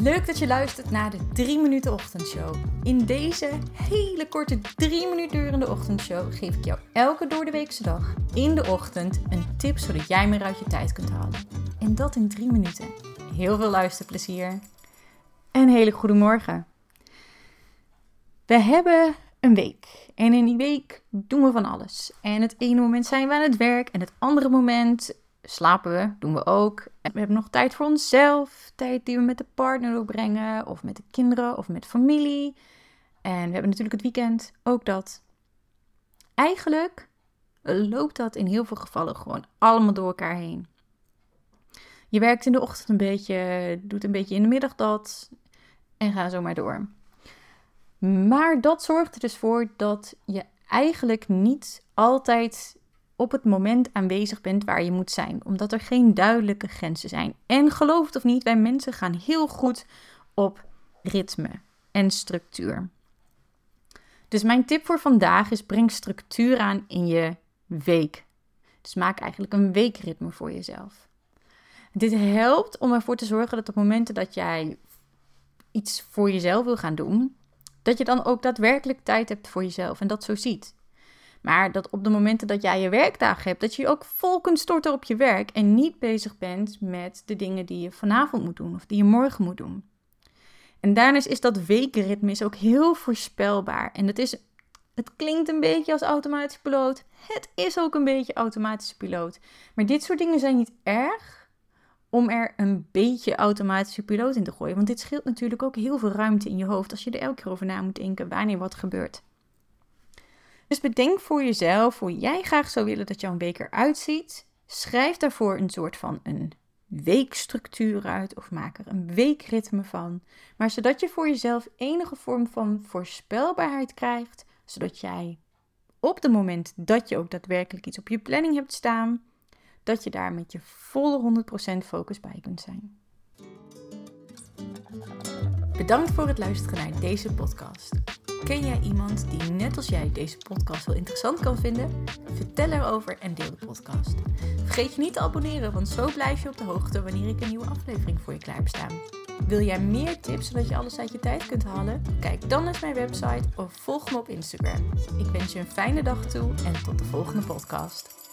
Leuk dat je luistert naar de 3 minuten ochtendshow. In deze hele korte 3 minuten durende ochtendshow geef ik jou elke doordeweekse dag in de ochtend een tip zodat jij meer uit je tijd kunt halen. En dat in 3 minuten. Heel veel luisterplezier en een hele goede morgen. We hebben een week en in die week doen we van alles. En het ene moment zijn we aan het werk en het andere moment slapen we, doen we ook. En we hebben nog tijd voor onszelf, tijd die we met de partner doorbrengen of met de kinderen of met familie. En we hebben natuurlijk het weekend, ook dat. Eigenlijk loopt dat in heel veel gevallen gewoon allemaal door elkaar heen. Je werkt in de ochtend een beetje, doet een beetje in de middag dat en ga zo maar door. Maar dat zorgt er dus voor dat je eigenlijk niet altijd op het moment aanwezig bent waar je moet zijn. Omdat er geen duidelijke grenzen zijn. En geloof het of niet, wij mensen gaan heel goed op ritme en structuur. Dus mijn tip voor vandaag is: breng structuur aan in je week. Dus maak eigenlijk een weekritme voor jezelf. Dit helpt om ervoor te zorgen dat op momenten dat jij iets voor jezelf wil gaan doen, dat je dan ook daadwerkelijk tijd hebt voor jezelf en dat zo ziet. Maar dat op de momenten dat jij je werkdagen hebt, dat je ook vol kunt storten op je werk en niet bezig bent met de dingen die je vanavond moet doen of die je morgen moet doen. En daarnaast is dat weekritme ook heel voorspelbaar. En het klinkt een beetje als automatische piloot. Het is ook een beetje automatische piloot. Maar dit soort dingen zijn niet erg om er een beetje automatische piloot in te gooien. Want dit scheelt natuurlijk ook heel veel ruimte in je hoofd als je er elke keer over na moet denken wanneer wat gebeurt. Dus bedenk voor jezelf hoe jij graag zou willen dat jouw week eruit ziet. Schrijf daarvoor een soort van een weekstructuur uit of maak er een weekritme van. Maar zodat je voor jezelf enige vorm van voorspelbaarheid krijgt. Zodat jij op het moment dat je ook daadwerkelijk iets op je planning hebt staan, dat je daar met je volle 100% focus bij kunt zijn. Bedankt voor het luisteren naar deze podcast. Ken jij iemand die net als jij deze podcast wel interessant kan vinden? Vertel erover en deel de podcast. Vergeet je niet te abonneren, want zo blijf je op de hoogte wanneer ik een nieuwe aflevering voor je klaar heb staan. Wil jij meer tips zodat je alles uit je tijd kunt halen? Kijk dan eens mijn website of volg me op Instagram. Ik wens je een fijne dag toe en tot de volgende podcast.